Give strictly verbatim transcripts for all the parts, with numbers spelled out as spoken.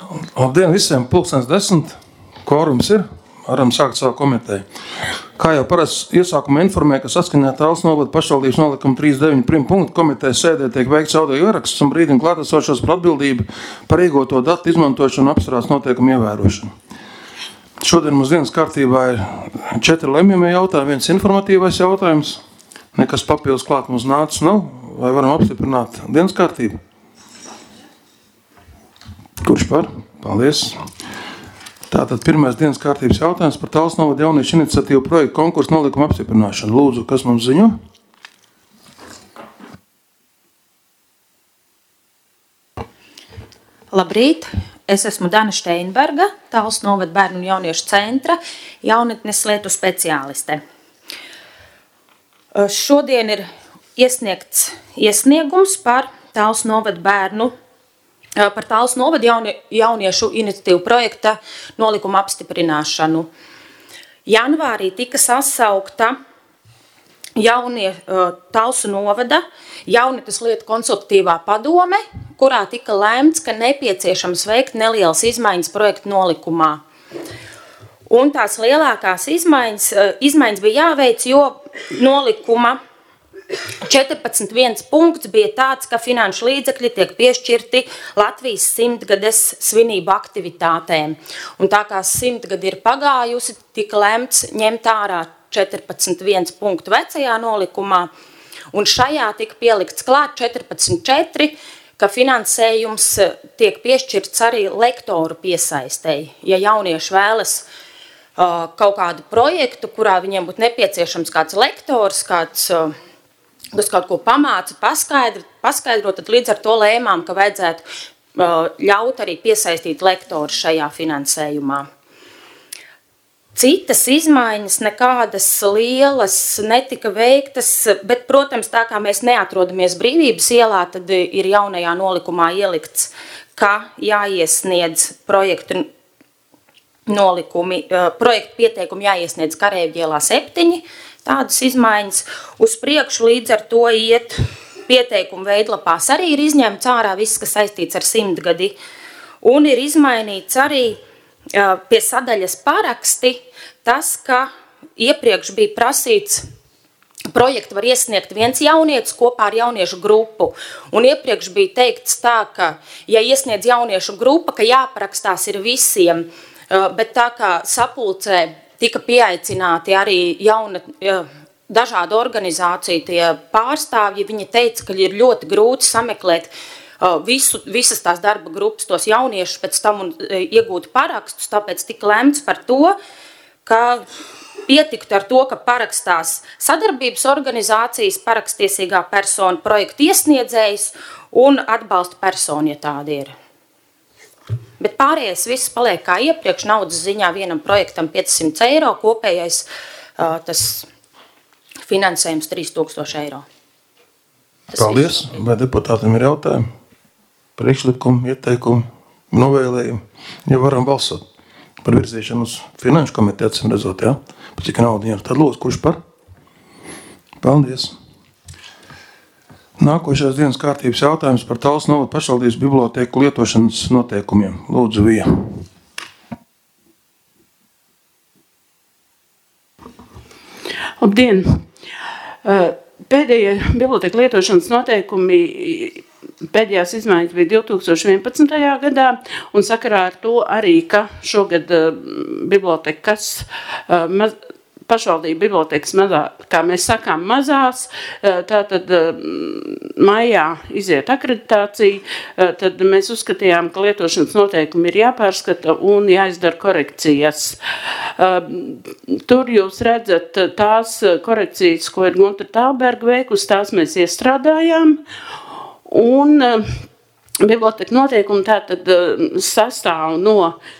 Labdien visiem, pulkstens desmit, kvorums ir, varam sākt savu komiteju. Kā jau parasti iesākumā informēja, ka saskaņā Talsu novada pašvaldības nolikuma trīsdesmit deviņi prim punktu komitejas sēdē tiek veikts audio ieraksts un brīdim klātesošos par atbildību par iegūto datu izmantošanu un apstrādes noteikumu ievērošanu. Šodien mums dienas kārtībā ir četri lemjamie jautājumi, viens informatīvais jautājums. Nekas papildus klāt mums nācis nav, vai varam apstiprināt dienas kārtību? Kurš par? Paldies. Tātad pirmais dienas kārtības jautājums par Talsu novada jauniešu iniciatīvu projektu konkursu nolikuma apstiprināšanu. Lūdzu, kas mums ziņo? Labrīt, es esmu Dana Steinberga, Talsu novada bērnu un jauniešu centra jaunatnes lietu speciāliste. Šodien ir iesniegts iesniegums par Talsu novada bērnu par Talsu novada jauni, jauniešu iniciatīvu projekta nolikuma apstiprināšanu. Janvārī tika sasaukta jaunie, Talsu novada jaunatnes lietu konsultatīvā padome, kurā tika lēmts, ka nepieciešams veikt nelielas izmaiņas projekta nolikumā. Un tās lielākās izmaiņas, izmaiņas bija jāveic, jo nolikuma četrpadsmit viens punkts bija tāds, ka finanšu līdzekļi tiek piešķirti Latvijas simtgades svinību aktivitātēm. Un tā kā simtgadi ir pagājusi, tika lemts ņemt ārā četrpadsmit viens punktu vecajā nolikumā, un šajā tika pielikts klāt četrpadsmit četri, ka finansējums tiek piešķirts arī lektoru piesaistei. Ja jaunieši vēlas uh, kaut kādu projektu, kurā viņiem būtu nepieciešams kāds lektors, kāds uh, kas kaut ko pamāca, paskaidrot, paskaidrot, tad līdz ar to lēmām, ka vajadzētu uh, ļaut arī piesaistīt lektoru šajā finansējumā. Citas izmaiņas nekādas lielas netika veiktas, bet, protams, tā kā mēs neatrodamies Brīvības ielā, tad ir jaunajā nolikumā ielikts, ka jāiesniedz projektu nolikumi, uh, projektu pieteikumi jāiesniedz Kareivģa ielā septiņi, tādas izmaiņas. Uz priekšu līdz ar to iet pieteikumu veidlapās arī ir izņemts ārā viss, kas saistīts ar simtgadi. Un ir izmainīts arī uh, pie sadaļas paraksti tas, ka iepriekš bija prasīts, projektu var iesniegt viens jaunietis kopā ar jauniešu grupu. Un iepriekš bija teikts tā, ka ja iesniedz jauniešu grupa, ka jāparakstās ir visiem, uh, bet tā kā sapulcē tika pieaicināti arī jauna, dažādu organizāciju tie pārstāvji. Viņi teica, ka ir ļoti grūti sameklēt visu, visas tās darba grupas, tos jauniešus pēc tam un iegūt parakstus, tāpēc tika lemts par to, ka pietiktu ar to, ka parakstās sadarbības organizācijas, parakstiesīgā persona, projekta iesniedzējs un atbalsta persona, ja tādi ir. Bet pārējais viss paliek kā iepriekš, naudas ziņā vienam projektam piecsimt eiro, kopējais uh, tas finansējums trīs tūkstoši eiro. Tas Paldies, viss. Vai deputātiem ir jautājumi? Priekšlikumi, ieteikumi, novēlējumi? Ja varam balsot par virzīšanu uz finanšu komiteju, acīm redzot, jā? Pat cik naudu ir, tad lūdzu, kurš par? Paldies. Nākošais dienas kārtības jautājums par Talsu novada pašvaldības bibliotēku lietošanas noteikumiem. Lūdzu, Vija. Labdien! Pēdējie bibliotēku lietošanas noteikumi, pēdējās izmaiņas bija divi tūkstoši vienpadsmitajā gadā, un sakarā ar to arī, ka šogad bibliotekas maz, pašvaldība bibliotekas mazā, kā mēs sakām, mazās, tātad maijā iziet akreditācija, tad mēs uzskatījām, ka lietošanas noteikumi ir jāpārskata un jāizdara korekcijas. Tur jūs redzat tās korekcijas, ko ir Gunta Tālberga veikusi, tās mēs iestrādājām, un biblioteka noteikumi tātad sastāv no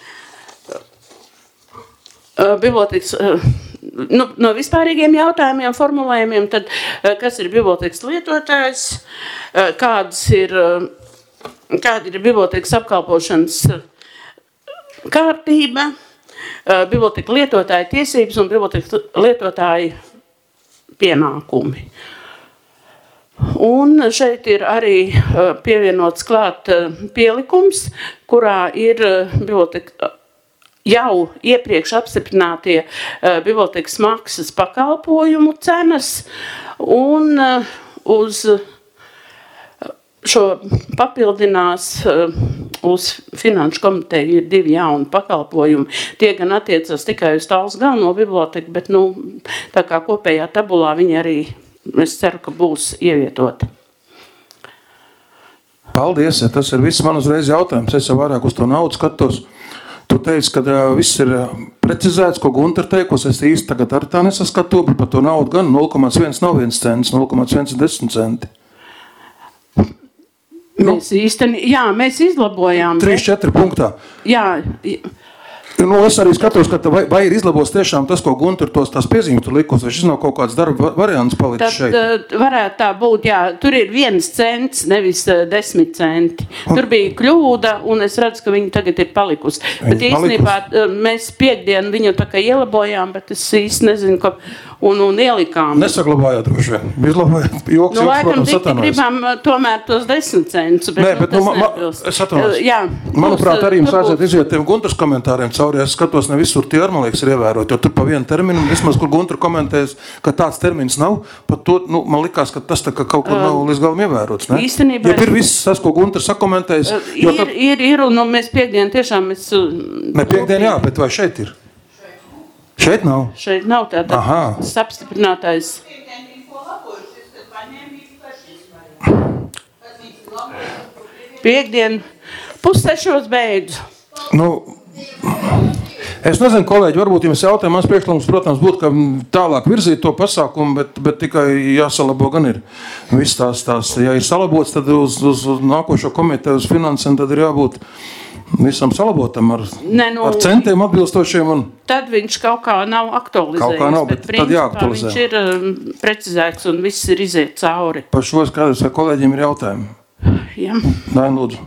bibliotekas Nu, no vispārīgiem jautājumiem, formulējumiem, tad kas ir bibliotekas lietotājs, kādas ir, kāda ir bibliotekas apkalpošanas kārtība, biblioteka lietotāja tiesības un biblioteka lietotāja pienākumi. Un šeit ir arī pievienots klāt pielikums, kurā ir biblioteka jau iepriekš apstiprinātie bibliotekas maksas pakalpojumu cenas, un uz šo papildinās uz Finanšu komiteju ir divi jauni pakalpojumi. Tie gan attiecas tikai uz Talsu galveno biblioteku, bet nu, tā kā kopējā tabulā viņi arī, es ceru, ka būs ievietoti. Paldies, ja tas ir viss man uzreiz jautājums. Es jau vairāk uz to naudu skatos. Tu teici, ka uh, viss ir precizēts, ko Gunter teikos. Es īsti tagad ar tā nesaskatu, bet par to naudu gan nulle komats viens nav viens cents, nulle komats viens ir desmit centi. Mēs īsteni, jā, mēs izlabojām. trīs četri punktā. Jā, Nu, es arī skatos, ka vai, vai ir izlabos tiešām tas, ko Gunter tos tās piezīmes tur likos, vai šis nav kaut kāds darba variants palicis šeit? Tad varētu tā būt, jā, tur ir viens cents, nevis desmit centi. Tur bija kļūda, un es redzu, ka viņi tagad ir palikusi. Bet īstenībā mēs piekdien viņu tā kā ielabojām, bet es īsti nezinu, ka un, un ielikām. Nesaglabājāt droši vien. Izlabājāt joks, nu, joks, laikam, protams, atvainojas. Gribam tomēr tos desmit centus, bet, Nē, bet nu, nu, ma, ma, es atvainojos. Manuprāt, arī jums vajadzētu iziet tiem Gunters komentāriem cauri. Es skatos, ne visur tie ar, man liekas, ir ievērot, jo tur pa vienu terminu, vismaz, kur Gunter komentējas, ka tāds termins nav, pat to, nu, man likās, ka tas tā kā kaut kur nav līdz galam ievērots, ne? Īstenībā. Ja ir viss tas, ko Gunter sakomentējas. Ir, tad... ir, ir, un nu, mēs piekdien tiešām mēs... Ne, piekdien jā, bet vai šeit ir? Šeit nav? Šeit nav tāda apstiprinātais. Piekdien pussešos beidzu. Nu, es nezinu, kolēģi, varbūt jums jautājums, mans priekšlikums, protams, būtu, ka tālāk virzīt to pasākumu, bet, bet tikai jāsalabo gan ir. Viss tās, tās, ja ir salabots, tad uz, uz, uz nākošo komiteju, uz finansēm, tad ir jābūt visam salabotam ar, ne, nu, ar centiem atbilstošiem. Un... Tad viņš kaut kā nav aktualizējis. Kaut kā nav, bet, bet tad jāaktualizē. Viņš ir um, precizēts un viss ir iziet cauri. Par šo skaidrs, vai kolēģiem ir jautājumi? Jā. Nē, lūdzu.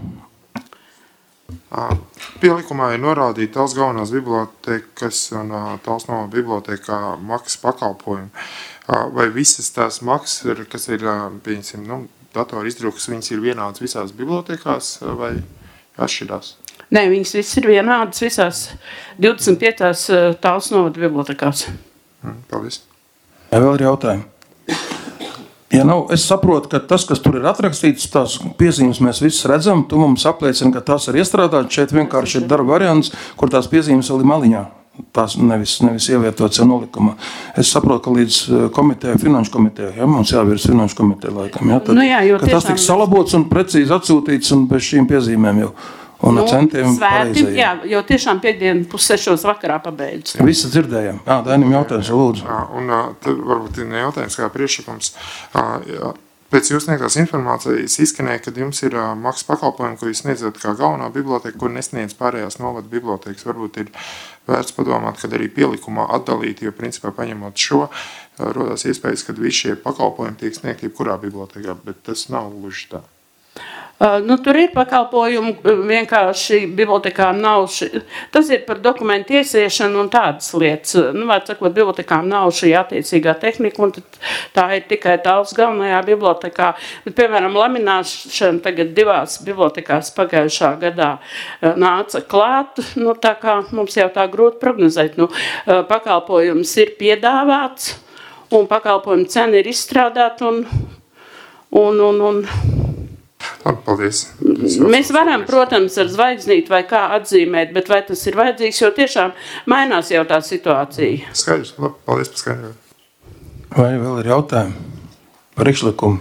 Pielikumā ir norādīta Talsu galvenās bibliotekas un Talsu novada biblioteka maksas pakalpojumi. Vai visas tās maksas, ir, kas ir, pieņemsim, nu, datori izdrukas, viņas ir vienādas visās bibliotekās vai atšķirās? Nē, viņas visas ir vienādas visās divdesmit piecās Talsu novada bibliotekās. Paldies. Jā, vēl ir jautājumi. Ja nav, es saprotu, ka tas, kas tur ir atrakstīts, tās piezīmes mēs visus redzam, tu mums apliecina, ka tās ir iestrādāts. Šeit vienkārši ir darba variants, kur tās piezīmes vēl ir maliņā. Tās nevis, nevis ievietots jau nolikumā. Es saprotu, ka līdz komiteja, finanšu komiteja, ja, mums jāvirs finanšu komiteja laikam. Ja, tad, nu jā, jo ka tas tiks salabots un precīzi atsūtīts un bez šīm piezīmēm jau. Un nu, centiem svēti, jā, jo tiešām piekdien pussešos vakarā pabeidz. Visi dzirdējām. Jā, Dainim jautājums, lūdzu. Jā, un tad varbūt ir ne jautājums kā priekšlikums. Jā, pēc jūs sniegtās informācijas izskanēja, kad jums ir maksas pakalpojumi, ko jūs sniedzat kā galvenā biblioteka, kur nesniedz pārējās novada bibliotekas. Varbūt ir vērts padomāt, kad arī pielikumā atdalīt, jo principā paņemot šo, rodās iespējas, kad visi šie pakalpojumi tiek sniegti jebkurā bibliotekā, bet tas nav gluži tā. Uh, nu, tur ir pakalpojumi, vienkārši bibliotekām nav, ši, tas ir par dokumentu iesiešanu un tādas lietas. Nu, vārds sakot, bibliotekām nav šī attiecīgā tehnika, un tā ir tikai Talsu galvenajā bibliotekā. Bet, piemēram, lamināšana tagad divās bibliotekās pagājušā gadā nāca klāt, nu, tā kā mums jau tā grūti prognozēt. Nu, pakalpojums ir piedāvāts, un pakalpojumu cena ir izstrādāta, un, un, un, un Labi, paldies. Mēs varam, protams, ar zvaigznīti vai kā atzīmēt, bet vai tas ir vajadzīgs, jo tiešām mainās jau tā situācija. Skaidrs, labi, paldies par skaidrojumu. Vai vēl ir jautājumi par priekšlikumu?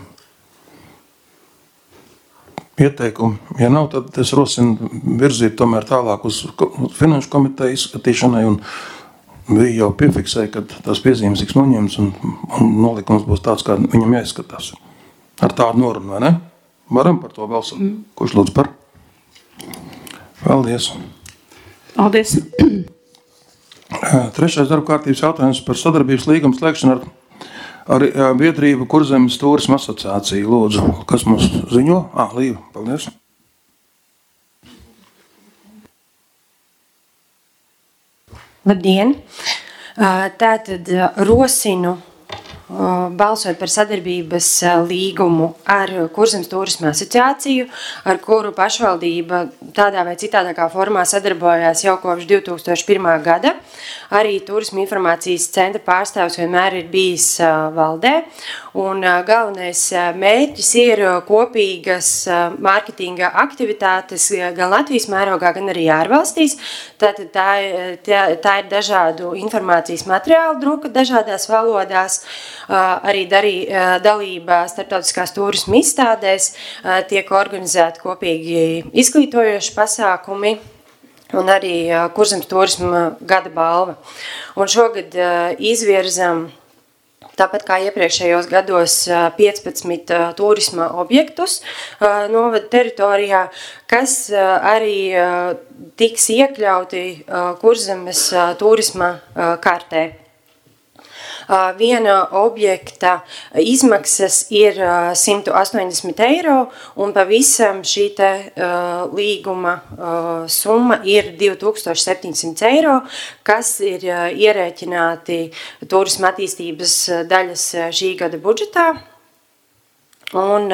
Ieteikumu. Ja nav, tad es rosinu virzīt tomēr tālāk uz finanšu komiteju izskatīšanai un bija jau piefiksēja, ka tās piezīmes tiks noņemts un, un nolikums būs tāds, kā viņam jāizskatās. Ar tādu norunu, vai ne? Varam par to balsot. Mm. Kurš lūdzu par? Paldies. Paldies. Trešais darba kārtības jautājums par sadarbības līgumu slēgšanu ar, ar biedrību Kurzemes turisma asociāciju. Lūdzu, kas mums ziņo? Ā, Līva, paldies. Labdien! Tātad rosinu balsot par sadarbības līgumu ar Kurzemes turisma asociāciju, ar kuru pašvaldība tādā vai citādākā formā sadarbojās jau kopš divi tūkstoši pirmā gada. Arī turisma informācijas centra pārstāvs vienmēr ir bijis valdē, un galvenais mērķis ir kopīgas mārketinga aktivitātes gan Latvijas mērogā, gan arī ārvalstīs. Tātad tā, tā, tā ir dažādu informācijas materiālu druka dažādās valodās, arī darī, dalība starptautiskās turisma izstādēs, tiek organizēti kopīgi izglītojoši pasākumi, un arī Kurzemes turisma gada balva. Un šogad izvirzam, tāpat kā iepriekšējos gados, piecpadsmit turisma objektus novada teritorijā, kas arī tiks iekļauti Kurzemes turisma kartē. Viena objekta izmaksas ir simt astoņdesmit eiro, un pavisam šī te līguma summa ir divi tūkstoši septiņsimt eiro, kas ir ierēķināti turisma attīstības daļas šī gada budžetā. Un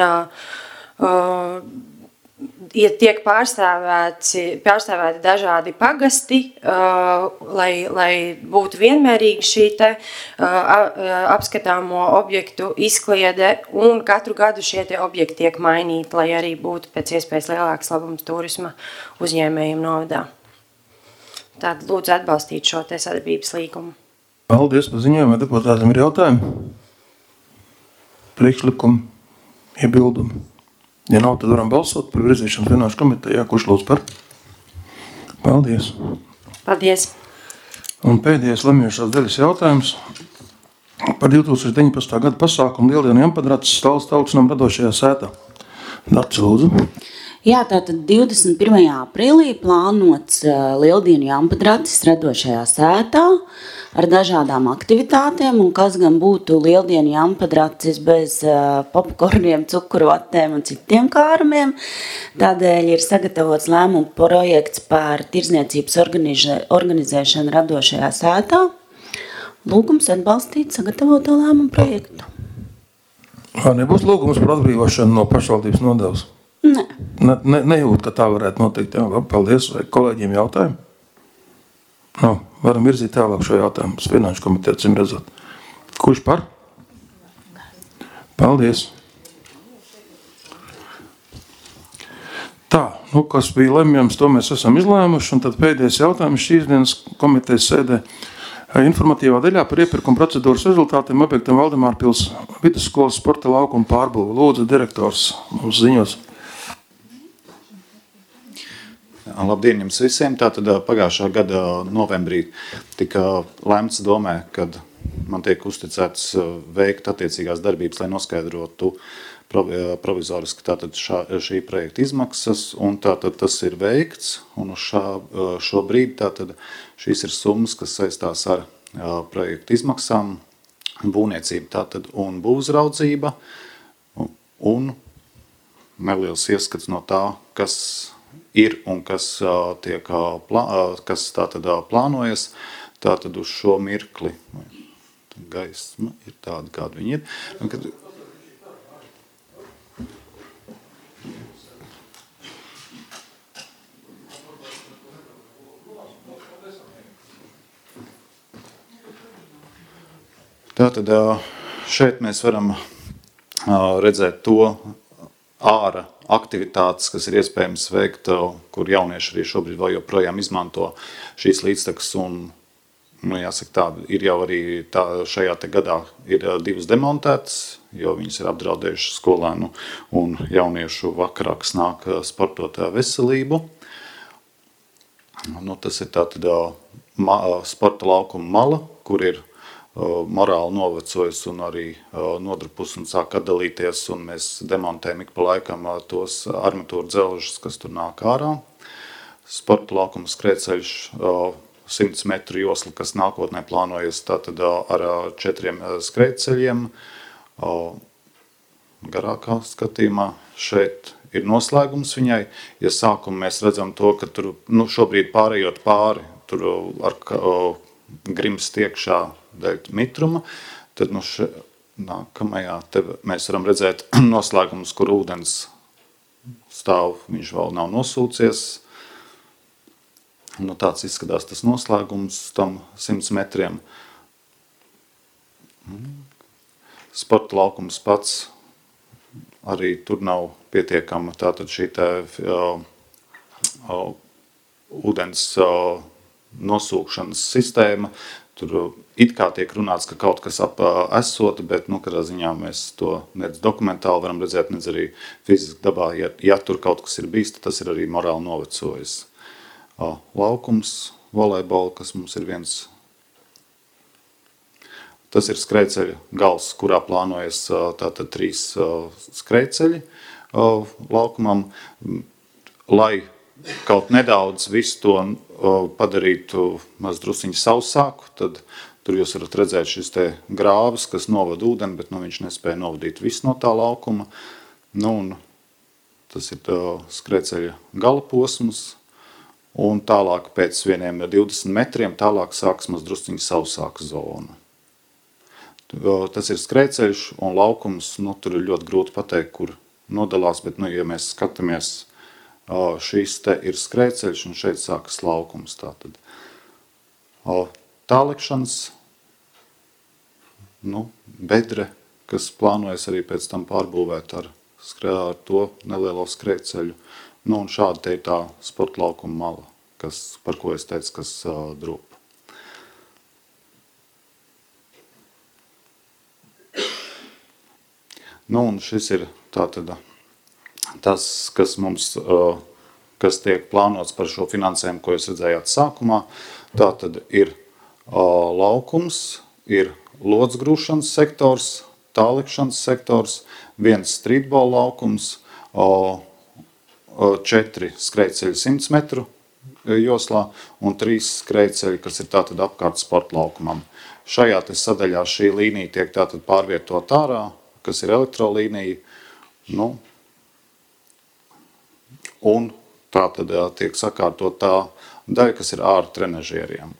ja tiek pārstāvēti, pārstāvēti dažādi pagasti, uh, lai, lai būtu vienmērīgi šī te uh, apskatāmo objektu izkliede, un katru gadu šie te objekti tiek mainīti, lai arī būtu pēc iespējas lielāks labums turisma uzņēmējiem novadā. Tātad lūdzu atbalstīt šo te sadarbības līgumu. Paldies par ziņojumu, deputātiem ir jautājumi, priekšlikumi, iebildumi. Ja nav, tad varam balsot par virzīšanu finanšu komitejā, kurš lūdz par. Paldies. Paldies. Un pēdējais lemjošās daļas jautājums par divi tūkstoši deviņpadsmitā gada pasākumu Lieldienu Jampadracis stāvs tautinām radošajā sētā. Dārts, lūdzu. Jā, tātad divdesmit pirmajā aprīlī plānots Lieldienu Jampadracis radošajā sētā ar dažādām aktivitātēm, un kas gan būtu Lieldienu Jampadracis bez uh, popkorniem, cukurvatēm un citiem kārumiem. Tādēļ ir sagatavots lēmumu projekts par tirdzniecības organizē, organizēšanu radošajā sētā. Lūgums atbalstīt sagatavoto lēmumu projektu. Vai nebūs lūgums par atbrīvošanu no pašvaldības nodevas? Ne. Ne, ne, nejūt, ka tā varētu notikt. Jā, paldies. Vai kolēģiem jautājumi? No, varam virzīt tālāk šo jautājumu uz finanšu komiteju, cim redzot. Kurš par? Paldies. Tā, nu, kas bija lemjams, to mēs esam izlēmuši, un tad pēdējais jautājums šīs dienas komitejas sēdē informatīvā daļā par iepirkuma procedūras rezultātiem objektam Valdemārpils vidusskolas sporta laukuma pārbūve. Lūdzu, direktors mums ziņos. Labdien jums visiem. Tātad pagājušā gada novembrī tika lēmts domē, kad man tiek uzticēts veikt attiecīgās darbības, lai noskaidrotu provizoriski tātad šā, šī projekta izmaksas, un tātad tas ir veikts, un uz šā, šo brīdi tātad šīs ir summas, kas saistās ar projekta izmaksām, būvniecība tātad un būvuzraudzība, un neliels ieskats no tā, kas ir un kas, tiek, kas tātad plānojas, tātad uz šo mirkli. Gaisma ir tāda, kāda viņi ir. Kad Tātad šeit mēs varam redzēt to āra aktivitātes, kas ir iespējams veikt, kur jaunieši arī šobrīd vēl joprojām izmanto šīs līdztekas, un, nu, jāsaka tā, ir jau arī tā, šajā te gadā ir divas demontētas, jo viņas ir apdraudējušas skolēnu un jauniešu vakarā, kas nāk sportot veselību. Nu, tas ir tātad ma, sporta laukuma mala, kur ir morāli novecojas un arī nodrupus un sāk atdalīties, un mēs demontējam ik pa laikam tos armatūru dzelžus, kas tur nāk ārā. Sporta laukuma skrējceļš simts metru josla, kas nākotnē plānojas tātad ar četriem skrējceļiem. Garākā skatījumā šeit ir noslēgums viņai. Ja sākumā mēs redzam to, ka tur, nu, šobrīd pārējot pāri, tur ar grimst iekšā dēļ mitruma, tad nu še, nākamajā te mēs varam redzēt noslēgumus, kur ūdens stāv, viņš vēl nav nosūcies. Nu, tāds izskatās tas noslēgums tam simts metriem. Sporta laukums pats arī tur nav pietiekama. Tātad šī tā uh, uh, ūdens uh, nosūkšanas sistēma. Tur uh, it kā tiek runāts, ka kaut kas ap uh, esot, bet nu, kādā ziņā mēs to nedz dokumentāli varam redzēt, nedz arī fiziski dabā. Ja, ja tur kaut kas ir bijis, tad tas ir arī morāli novecojis. Uh, laukums, volejbola, kas mums ir viens. Tas ir skrejceļa gals, kurā plānojas uh, tātad trīs uh, skrejceļi uh, laukumam, lai kaut nedaudz visu to uh, padarītu maz drusiņu sausāku, tad tur jūs varat redzēt šis te grāvas, kas novada ūdeni, bet nu, viņš nespēja novadīt visu no tā laukuma. Nu, un tas ir uh, skrejceļa gala posms, un tālāk pēc vieniem divdesmit metriem tālāk sāks maz drusciņu sausāka zona. Tas ir skrejceļš un laukums, nu, tur ir ļoti grūti pateikt, kur nodalās, bet, nu, ja mēs skatāmies, šīs te ir skrejceļš un šeit sākas laukums. Tātad. Tālekšanas, nu, bedre, kas plānojas arī pēc tam pārbūvēt ar, ar to nelielo skrejceļu. Nu, un šāda te ir tā sporta laukuma mala, kas, par ko es teicu, kas uh, drūp. Nu, un šis ir tātad tas, kas mums, uh, kas tiek plānots par šo finansējumu, ko jūs redzējāt sākumā. Tātad ir uh, laukums, ir lodsgrūšanas sektors, tālekšanas sektors, viens streetball laukums, uh, četri skrejceļi simts metru joslā un trīs skrejceļi, kas ir tātad apkārt sporta laukumam. Šajā te sadaļā šī līnija tiek tātad pārvietot ārā, kas ir elektrolīnija, nu, un tātad tiek sakārtot tā daļa, kas ir ārā trenažieriem.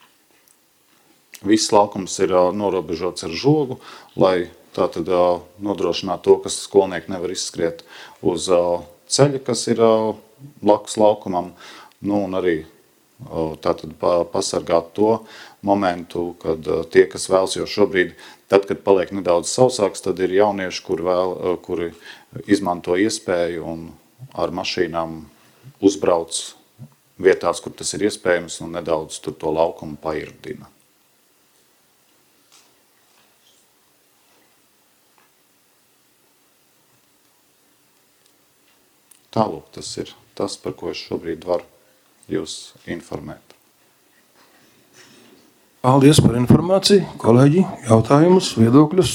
Viss laukums ir norobežots ar žogu, lai tātad nodrošinātu to, kas skolnieki nevar izskriet uz ceļa, kas ir uh, blakus laukumam, nu un arī uh, tātad pasargāt to momentu, kad uh, tie, kas vēlas, jo šobrīd, tad, kad paliek nedaudz sausāks, tad ir jaunieši, kuri, vēl, uh, kuri izmanto iespēju un ar mašīnām uzbrauc vietās, kur tas ir iespējams un nedaudz tur to laukumu pairdina. Tālūk, tas ir tas, par ko es šobrīd varu jūs informēt. Paldies par informāciju, kolēģi, jautājumus, viedokļus.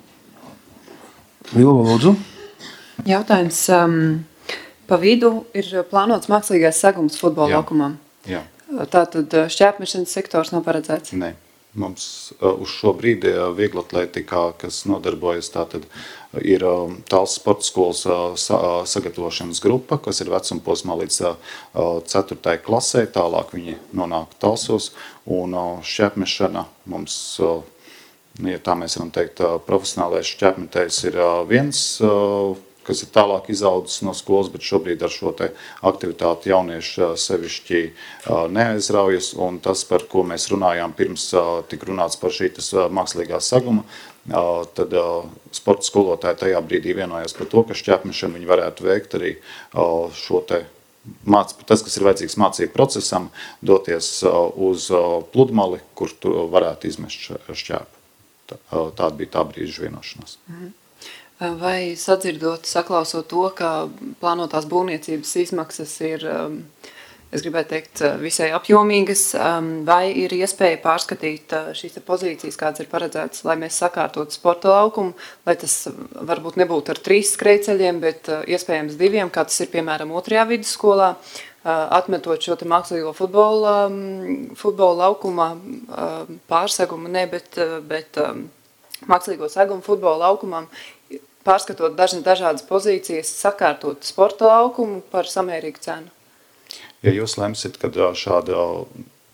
Vilva, lūdzu. Jautājums, um, pa vidu ir plānots mākslīgais segums futbola Jā. laukumam. Jā. Tātad šķēpmešanas sektors nav paredzēts? Nē. Mums uh, uz šo brīdi uh, vieglatletikā, kas nodarbojas, tātad ir uh, Talsas sporta skolas uh, sa, uh, sagatavošanas grupa, kas ir vecumposmā līdz uh, ceturtai klasē, tālāk viņi nonāk Talsos, un uh, šķēpmešana mums, uh, ja tā mēs varam teikt, uh, profesionālais šķēpmetējs ir uh, viens, uh, kas ir tālāk izaudzis no skolas, bet šobrīd ar šo te aktivitāti jaunieši sevišķi neaizraujas, un tas, par ko mēs runājām pirms tik runāts par šī tas mākslīgā saguma, tad sporta skolotāji tajā brīdī vienojās par to, ka šķēpmešanu viņi varētu veikt arī šo te māc, tas, kas ir vajadzīgs mācību procesam, doties uz pludmali, kur tu varētu izmest šķēpu. Tāda bija tā brīža vienošanās. Mhm. Vai sadzirdot, saklausot to, ka plānotās būvniecības izmaksas ir, es gribētu teikt, visai apjomīgas, vai ir iespēja pārskatīt šīs pozīcijas, kādas ir paredzētas, lai mēs sakārtotu sporta laukumu, lai tas varbūt nebūtu ar trīs skrejceļiem, bet iespējams diviem, kā tas ir piemēram otrajā vidusskolā, atmetot šo te mākslīgo futbola, futbola laukuma pārsegumu, ne, bet, bet mākslīgo segumu futbola laukumam, pārskatot dažas dažādas pozīcijas, sakārtot sporta laukumu par samērīgu cenu. Ja jūs lemsit, kad šāda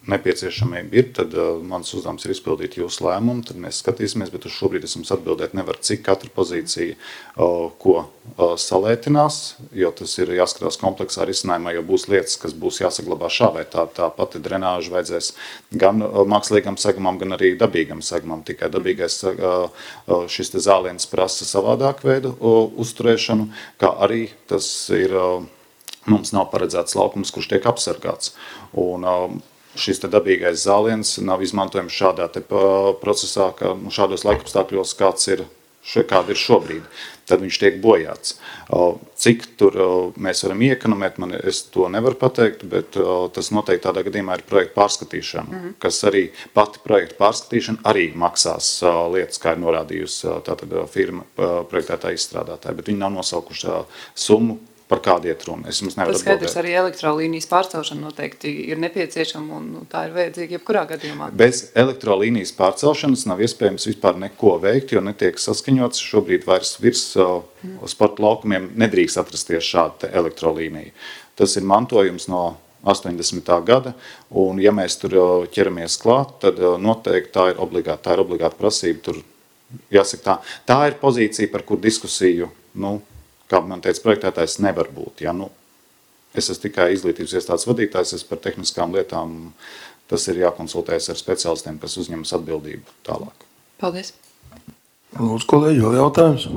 nepieciešamība ir, tad uh, mans uzdevums ir izpildīt jūsu lēmumu, tad mēs skatīsimies, bet uz šobrīd es jums atbildēt nevaru, cik katra pozīcija, uh, ko uh, salētinās, jo tas ir jāskatās kompleksā risinājumā, jo būs lietas, kas būs jāsaglabā šā vai tā, tā pati drenāža vajadzēs gan uh, mākslīgam segumam, gan arī dabīgam segumam. Tikai dabīgais uh, uh, šis te zāliens prasa savādāk veidu uh, uzturēšanu, kā arī tas ir, uh, mums nav paredzēts laukums, kurš tiek apsargāts. Un, uh, šis te dabīgais zāliens nav izmantojams šādā te procesā, ka nu, šādos laikapstākļos kāds ir, kāda ir šobrīd. Tad viņš tiek bojāts. Cik tur mēs varam iekonomēt, man es to nevaru pateikt, bet tas noteikti tādā gadījumā ir projekta pārskatīšana, mm-hmm. kas arī pati projekta pārskatīšana arī maksās lietas, kā ir norādījusi tātad firma projektētā izstrādātāja, bet viņi nav nosaukuši summu, par kādu iet runa. Es jums nevaru atbildēt. Tas skaidrs arī elektrolīnijas pārcelšana noteikti ir nepieciešama un nu, tā ir vajadzīga jebkurā gadījumā. Bez elektrolīnijas pārcelšanas nav iespējams vispār neko veikt, jo netiek saskaņots. Šobrīd vairs virs uh, sporta laukumiem nedrīkst atrasties šāda elektrolīnija. Tas ir mantojums no astoņdesmitā gada, un ja mēs tur ķeramies klāt, tad noteikti tā ir obligāta, tā ir obligāta prasība. Tur, jāsaka tā, tā ir pozīcija, par kur diskusiju, nu, kā man teica projektētājs, nevar būt. Ja, nu, es esmu tikai izglītības iestādes vadītājs, es par tehniskām lietām, tas ir jākonsultējas ar speciālistiem, kas uzņemas atbildību tālāk. Paldies. Lūdzu, kolēģi, vēl jautājums?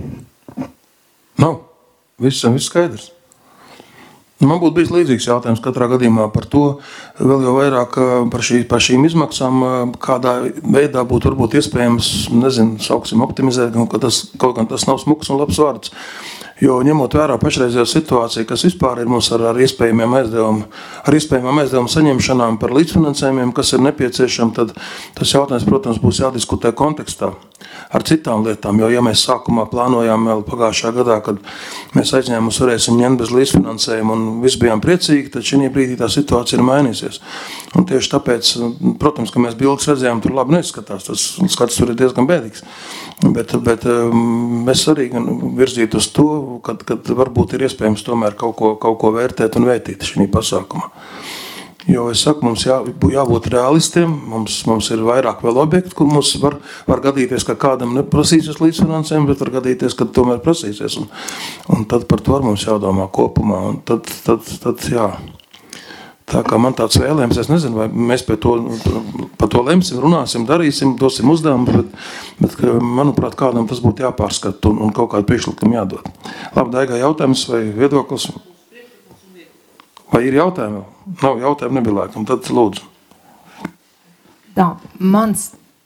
Nav. Viss, viss skaidrs. Man būtu bijis līdzīgs jautājums katrā gadījumā par to, vēl jau vairāk par, šī, par šīm izmaksām, kādā veidā būtu varbūt iespējams, nezinu, sauksim optimizēt, ka tas, kaut gan tas nav smuks un labs vārds. Jo ņemot vērā pašreizējo situāciju, kas vispār ir mums ar, ar iespējamiem aizdevumu, ar iespējamiem aizdevumu saņemšanām par līdzfinansējumiem, kas ir nepieciešami, tad tas jautājums, protams, būs jādiskutē kontekstā ar citām lietām, jo ja mēs sākumā plānojām vēl pagājušā gadā, kad mēs aizņēmumus varēsim ņemt bez līdzfinansējuma un visi bijām priecīgi, tad šī brīdī tā situācija ir mainīsies. Un tieši tāpēc, protams, ka mēs bildes redzējām, tur labi neizskatās, tas skats tur ir diezgan bēdīgs. Bet, bet mēs arī virzītu uz to, kad, kad varbūt ir iespējams tomēr kaut ko, kaut ko vērtēt un vērtīt šī pasākumā. Jo es saku, mums jā, jābūt realistiem, mums, mums ir vairāk vēl objektu, kur mums var, var gadīties, ka kādam neprasīsies līdzfinansējumu, bet var gadīties, ka tomēr prasīsies. Un, un tad par to mums jādomā kopumā. Un tad, tad, tad jā. Tā kā man tāds vēlējums, es nezinu, vai mēs pie to, par to lemsim, runāsim, darīsim, dosim uzdevumu, bet, bet manuprāt, kādam tas būtu jāpārskat un, un kaut kādu priekšlikumu jādod. Labi, Daiga, jautājums vai viedoklis? Vai ir jautājumi? Nav jautājumu, nebija laikam, tad lūdzu. Tā, mans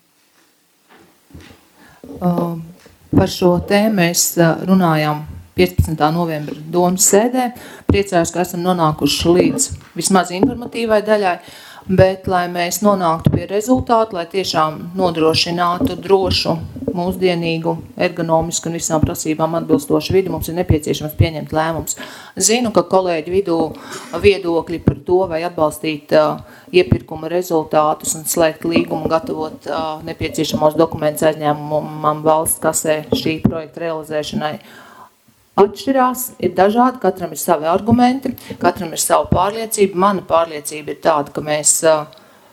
uh, par šo tēmu mēs uh, runājām piecpadsmitā novembra domas sēdē. Priecājos, ka esam nonākuši līdz vismaz informatīvai daļai, bet lai mēs nonāktu pie rezultātu, lai tiešām nodrošinātu drošu, mūsdienīgu, ergonomisku un visām prasībām atbilstošu vidi, mums ir nepieciešams pieņemt lēmums. Zinu, ka kolēģi vidū viedokļi par to, vai atbalstīt uh, iepirkuma rezultātus un slēgt līgumu, gatavot uh, nepieciešamos dokumentus aizņēmumam valsts kasē šī projekta realizēšanai, atšķirās, ir dažādi, katram ir savi argumenti, katram ir sava pārliecība. Mana pārliecība ir tāda, ka mēs uh,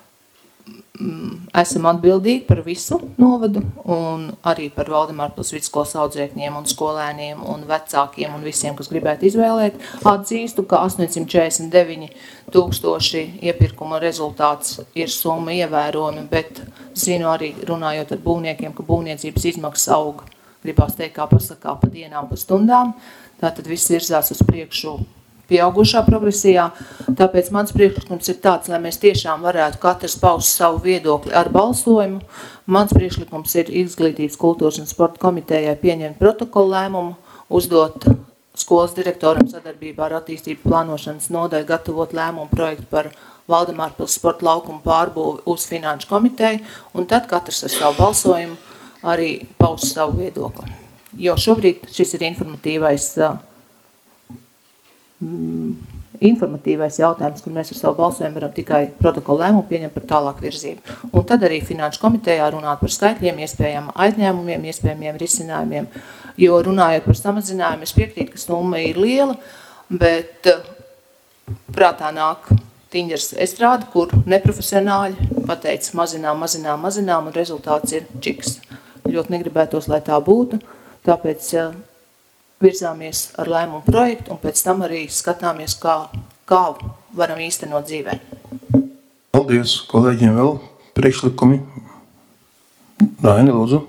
esam atbildīgi par visu novadu un arī par Valdemārpils vidusskolas audzēkņiem un skolēniem un vecākiem un visiem, kas gribētu izvēlēt. Atzīstu, ka astoņsimt četrdesmit deviņi tūkstoši iepirkuma rezultāts ir summa ievērojama, bet zinu arī runājot ar būvniekiem, ka būvniecības izmaksas auga. Gribās teikt, kā pasakā, pa dienām, pa stundām. Tātad viss virzās uz priekšu pieaugušā progresijā. Tāpēc mans priekšlikums ir tāds, lai mēs tiešām varētu katrs paust savu viedokli ar balsojumu. Mans priekšlikums ir Izglītības, kultūras un sporta komitejai pieņemt protokolu lēmumu, uzdot skolas direktoram sadarbībā ar attīstību plānošanas nodaļu gatavot lēmumu projektu par Valdemārpils sporta laukumu pārbūvi uz finanšu komiteju, un tad katrs ar savu balsojumu arī paust savu viedokli. Jo šobrīd šis ir informatīvais, uh, informatīvais jautājums, kur mēs ar savu balsojumu varam tikai protokolu lēmumu pieņemt par tālāk virzību. Un tad arī finanšu komitejā runāt par skaitļiem, iespējām aizņēmumiem, iespējamiem risinājumiem. Jo runājot par samazinājumu, es piekrītu, ka summa ir liela, bet uh, prātā nāk Tiņģers estrāde, kur neprofesionāļi pateica mazinām, mazinām, mazinām, un rezultāts ir čiks. Ļoti negribētos, lai tā būtu, tāpēc virzāmies ar lēmumu projektu, un pēc tam arī skatāmies, kā, kā varam īstenot dzīvē. Paldies, kolēģiem vēl priekšlikumi. Raini, lūdzu.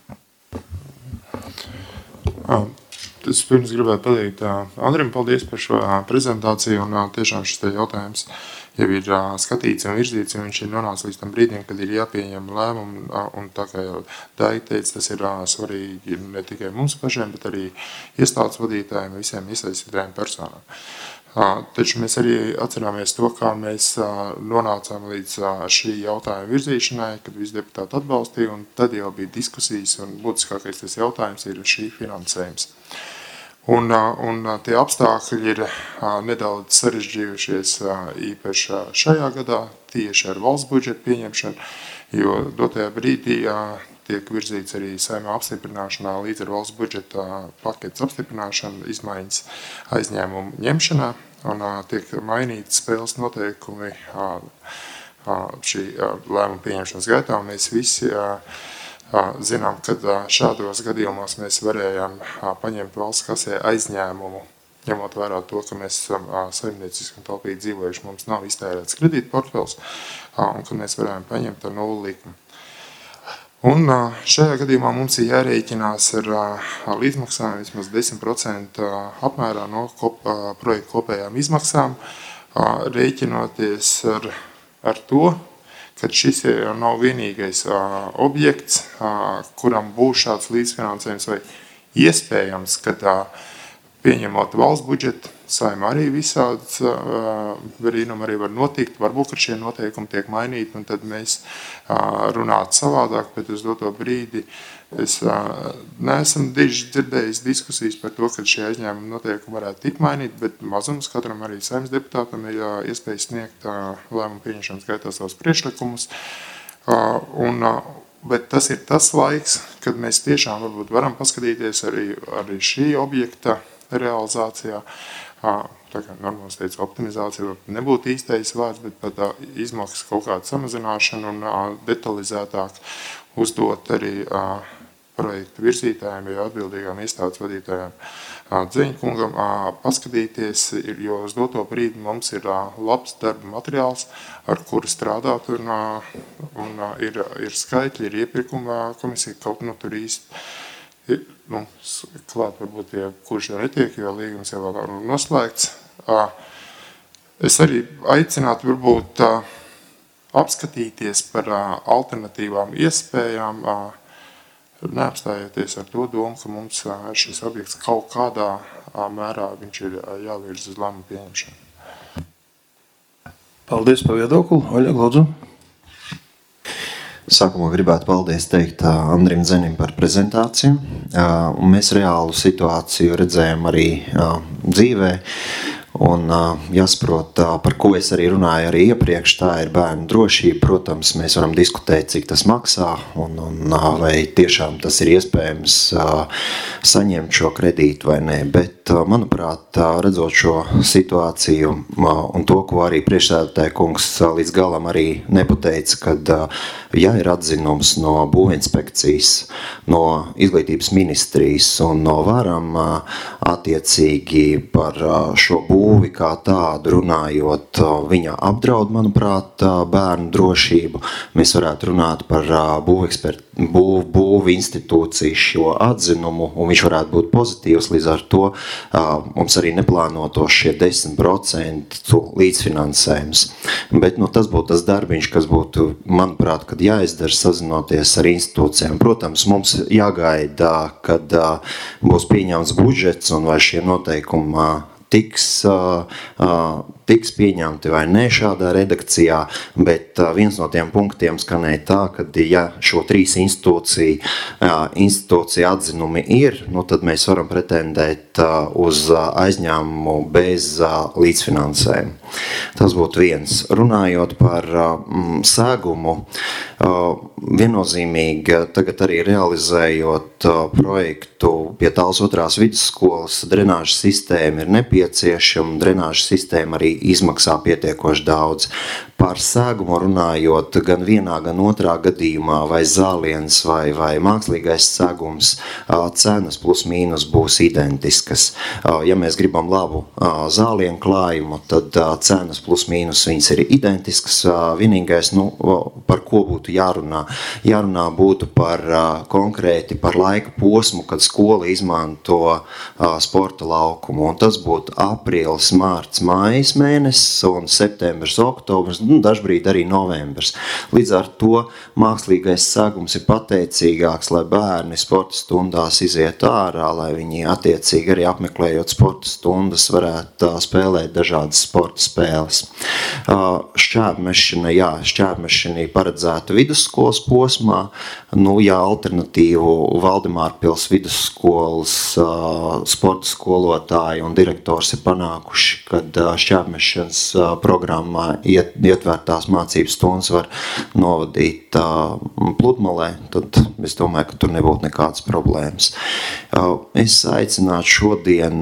Es pirms gribētu pateikt Andrim paldies par šo prezentāciju, un tiešām šis te jautājums jau ir skatīts un virzīts, un viņš ir nonācis līdz tam brīdim, kad ir jāpieņem lēmumu, un tā kā jau Daiga teica, tas ir svarīgi ne tikai mums pašiem, bet arī iestādes vadītājiem, visiem iesaistītājiem personām. Taču mēs arī atcerāmies to, kā mēs nonācām līdz šī jautājuma virzīšanai, kad visi deputāti atbalstīja, un tad jau bija diskusijas, un būtiskākais tas jautājums ir šī finansējums. Un, un tie apstākļi ir nedaudz sarežģījušies īpaši šajā gadā, tieši ar valsts budžeta pieņemšanu, jo dotajā brīdī tiek virzīts arī Saeimā apstiprināšanā līdz ar valsts budžeta paketes apstiprināšanu, izmaiņas aizņēmumu ņemšanā, un tiek mainīti spēles noteikumi šī lēmuma pieņemšanas gaitā, un mēs visi zinām, ka šādos gadījumos mēs varējām paņemt valsts kasē aizņēmumu, ņemot vērā to, ka mēs esam saimnieciski un taupīgi dzīvojuši, mums nav iztērēts kredīta portfels, un ka mēs varējām paņemt ar nulli likmi. Un šajā gadījumā mums ir jārēķinās ar līdzmaksām vismaz desmit procenti apmērā no kop, projekta kopējām izmaksām, rēķinoties ar, ar to, ka šis nav vienīgais objekts, kuram būs šāds līdzfinansējums vai iespējams, ka pieņemot valsts budžetu, Saeimā arī visāds brīnumi arī var notikt, varbūt, ka šie noteikumi tiek mainīti, un tad mēs runātu savādāk, bet uz doto brīdi es neesam diži dzirdējis diskusijas par to, ka šie aizņēmumi noteikumi varētu tikt mainīt, bet mazums katram arī Saeimas deputātam ir iespēja sniegt lēmumu pieņemšanas gaitā savus priekšlikumus, un bet tas ir tas laiks, kad mēs tiešām varbūt varam paskatīties arī, arī šī objekta realizācijā. Tā kā normāls teica, optimizācija nebūtu īstais vārds, bet pat izmaksas kaut kāda samazināšana un detalizētāk uzdot arī projektu virzītājiem, jo atbildīgām iestādes vadītājiem Dzeņkungam paskatīties, jo uz doto brīdi mums ir labs darba materiāls, ar kuru strādāt, un, un ir, ir skaitļi, ir iepirkuma komisija, kaut nu tur īsti nu, klāt varbūt, ja kurš jau netiek, jo līgums jau vēl noslēgts. Es arī aicinātu varbūt apskatīties par alternatīvām iespējām, neapstājoties ar to domu, ka mums šis objekts kaut kādā mērā viņš ir jāvirz uz lēmumu pieņemšanu. Paldies par viedokli. Oļeg, lūdzu. Sākumā gribētu paldies teikt Andrim Zenim par prezentāciju. Un mēs reālu situāciju redzējām arī dzīvē. Un jāsaprot, par ko es arī runāju arī iepriekš, tā ir bērnu drošība. Protams, mēs varam diskutēt, cik tas maksā un, un vai tiešām tas ir iespējams saņemt šo kredītu vai nē. Bet, manuprāt, redzot šo situāciju un to, ko arī priekšsēdētāja kungs līdz galam arī nepateica, kad ja ir atzinums no būvinspekcijas, no izglītības ministrijas un no varam attiecīgi par šo būvi kā tādu runājot, viņa apdraud, manuprāt, bērnu drošību. Mēs varētu runāt par būvekspertu, būv, būvi institūciju šo atzinumu, un viņš varētu būt pozitīvs, līdz ar to mums arī neplānotos šie desmit procenti līdzfinansējums. Bet nu, tas būtu tas darbiņš, kas būtu, manuprāt, kad jāizdara sazinoties ar institūcijām. Protams, mums jāgaida, kad būs pieņemts budžets un vai šie noteikumi tiks, tiks pieņemti vai ne šādā redakcijā, bet viens no tiem punktiem skanēja tā, ka ja šo trīs institūciju, institūciju atzinumi ir, nu tad mēs varam pretendēt uz aizņēmumu bez līdzfinansējumu. Tas būtu viens. Runājot par mm, sēgumu, viennozīmīgi tagad arī realizējot projektu pie Tāls otrās vidusskolas, drenāžas sistēma ir nepieciešama, drenāžas sistēma arī izmaksā pietiekoši daudz. Par sēgumu runājot, gan vienā, gan otrā gadījumā, vai zāliens, vai, vai mākslīgais sēgums, cenas plus mīnus būs identiskas. Ja mēs gribam labu zālienu klājumu, tad cenas plus mīnus viņas ir identiskas. Vienīgais, nu, par ko būtu jārunā? Jārunā būtu par konkrēti par laika posmu, kad skola izmanto sporta laukumu. Un tas būtu aprīlis, mārts, mājas mēnesis un septembris, oktobris, nu, dažbrīd arī novembris. Līdz ar to mākslīgais sēgums ir pateicīgāks, lai bērni sporta stundās iziet ārā, lai viņi attiecīgi arī apmeklējot sporta stundas varētu spēlēt dažādas sporta spēles. Šķērbmešana, jā, šķērbmešana paredzēta vidusskolas posmā, nu, ja alternatīvu Valdemārpils vidusskolas sporta skolotāji un direktors ir panākuši, kad šķērbmešanas programmā iet, ietvērtās mācības stundas var novadīt pludmalē, tad es domāju, ka tur nebūtu nekādas problēmas. Es aicinātu šodien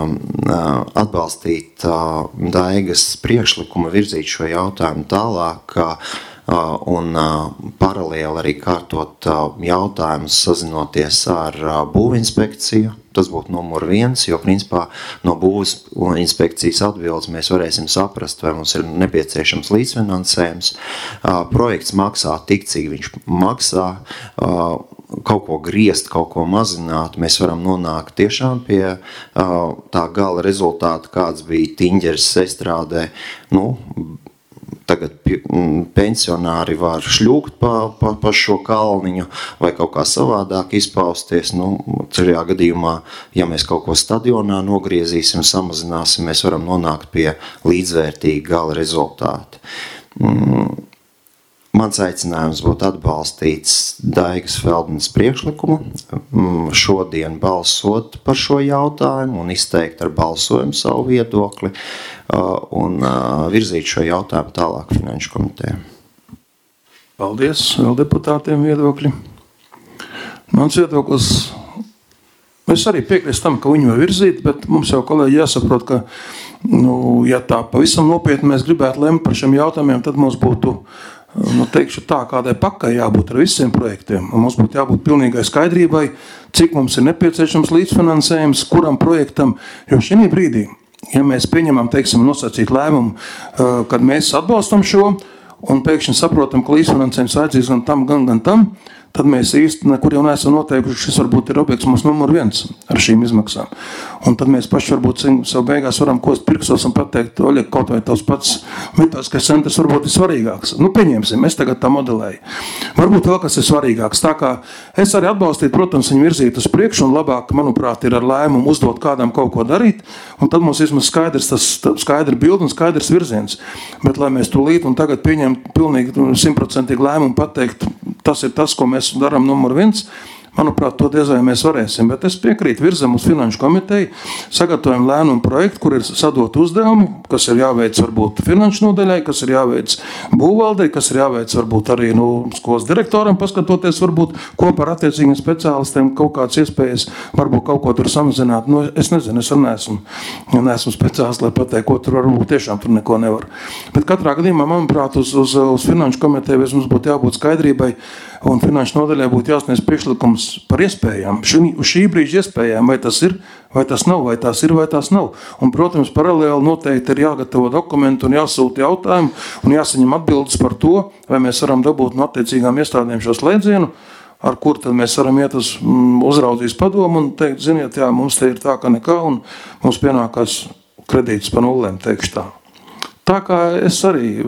atbalstīt Daigas priekšlikumu, virzīt šo jautājumu tālāk, un paralēli arī kārtot jautājumus sazinoties ar būvinspekciju. Tas būtu numur viens, jo principā no būvs inspekcijas atbildes mēs varēsim saprast, vai mums ir nepieciešams līdzfinansējums. Projekts maksā tik, cik viņš maksā, kaut ko griezt, kaut ko mazināt, mēs varam nonākt tiešām pie tā gala rezultāta, kāds bija Tiņģeres estrādē. Nu, tagad pensionāri var šļūgt pa, pa, pa šo kalniņu vai kaut kā savādāk izpausties. Nu, ceļā gadījumā, ja mēs kaut ko stadionā nogriezīsim, samazināsim, mēs varam nonākt pie līdzvērtīga gala rezultāta. Mans aicinājums būtu atbalstīts Daigas Feldmanas priekšlikumu, šodien balsot par šo jautājumu un izteikt ar balsojumu savu viedokli un virzīt šo jautājumu tālāk Finanšu komitejā. Paldies vēl deputātiem viedokļi. Mans viedoklis, es arī piekrīstu tam, ka viņu var virzīt, bet mums jau kolēģi jāsaprot, ka, nu, ja tā pavisam nopietni mēs gribētu lemt par šiem jautājumiem, tad mums būtu, nu, teikšu tā, kādai pakai jābūt ar visiem projektiem. Un mums būtu jābūt pilnīgai skaidrībai, cik mums ir nepieciešams līdzfinansējums, kuram projektam, jo šī brīdī, ja mēs pieņemam, teiksim, nosacīt lēmumu, kad mēs atbalstam šo, un pēkšņi saprotam, ka līdzfinansējums aizies gan tam, gan, gan tam, tad mēs īsti nekur jau neesam noteikuši, šis varbūt ir objekts mums numur viens ar šīm izmaksām. Un tad mēs paši varbūt sev beigās varam kost pirkstos un pateikt, Oļeg, kaut vai tavs pats metāliskais centrs varbūt ir svarīgāks. Nu, pieņemsim, es tagad tā modelēju. Varbūt vēl kas ir svarīgāks. Tā kā es arī atbalstītu, protams, viņu virzīt uz priekšu un labāk, manuprāt, ir ar lēmumu uzdot kādam kaut ko darīt, un tad mums vismaz skaidrs, tas skaidra bilde un skaidrs virziens. Bet lai mēs tūlīt un tagad pieņem pilnīgi simtprocentīgi lēmumu pateikt, tas ir tas, ko mēs darām numur viens, manuprāt, to diez vai mēs varēsim. Bet es piekrītu, virzam uz Finanšu komiteju, sagatavojam lēmumu projektu, kur ir sadot uzdevumi, kas ir jāveic varbūt finanšu nodaļai, kas ir jāveic būvvaldei, kas ir jāveic varbūt arī nu, skolas direktoram, paskatoties varbūt kopā ar attiecīgiem speciālistiem kaut kāds iespējas, varbūt kaut ko tur samazināt. Nu, es nezinu, es neesmu, neesmu speciālists, lai pateikt, ko tur varbūt tiešām tur neko nevar. Bet katrā gadījumā, manuprāt, uz, uz, uz Finanšu komiteju mums būtu jābūt skaidrībai, un finanšu nodaļai būtu jāsniedz priekšlikums par iespējām, šī, šī brīža iespējām, vai tas ir, vai tas nav, vai tās ir, vai tās nav. Un, protams, paralēli noteikti ir jāgatavo dokumenti un jāsūta jautājumu un jāsaņem atbildes par to, vai mēs varam dabūt no attiecīgām iestādēm šo slēdzienu, ar kur tad mēs varam iet uz uzraudzības padomu un teikt, ziniet, jā, mums te ir tā, ka nekā, un mums pienākās kredīts pa nullēm, teikšu tā. Tā kā es arī